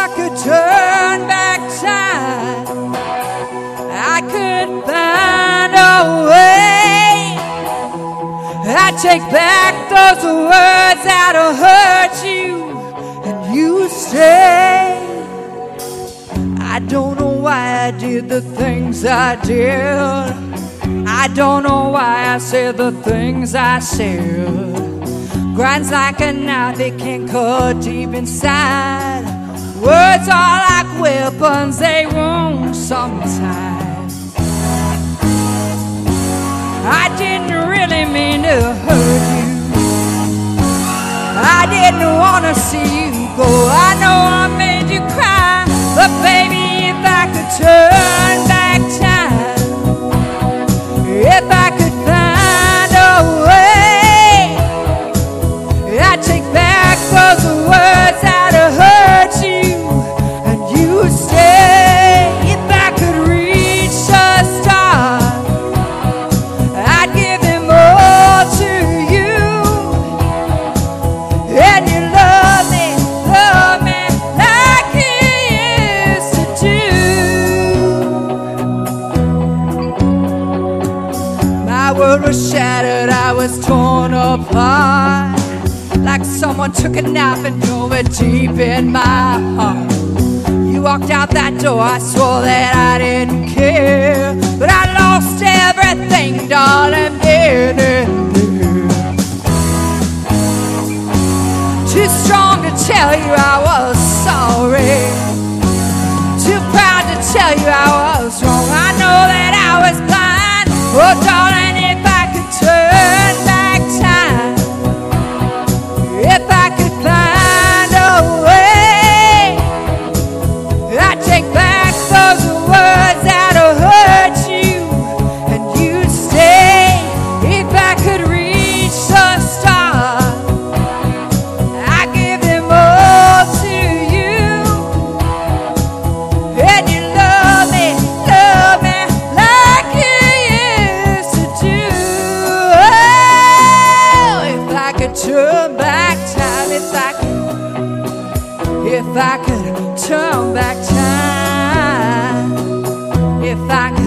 I could turn back time, I could find a way. I'd take back those words that hurt you, and you stay. I don't know why I did the things I did. I don't know why I said the things I said. Grinds like a knife, they can cut deep inside. Words are like weapons, they wound sometimes. I didn't really mean to hurt you. I didn't want to see you go. I know I made you cry, but baby, if I could turn back time, if I could find a way, I'd take back those words that hurt you, and you stay. If I could reach the stars, I'd give them all to you, and you love me like you used to do. My world was shattered, I was torn apart, like someone took a knife and drove it deep in my heart. You walked out that door, I swore that I didn't care, but I lost everything, darling, in it. Too strong to tell you I was sorry, too proud to tell you I was wrong. I know that I was blind. Oh darling, if I could turn back time, if I could find a way, I'd take back those words that hurt you, and you'd stay. If I could reach the stars, I'd give them all to you, and you love me like you used to do. Oh, if I could turn back time, if I could turn back time, if I could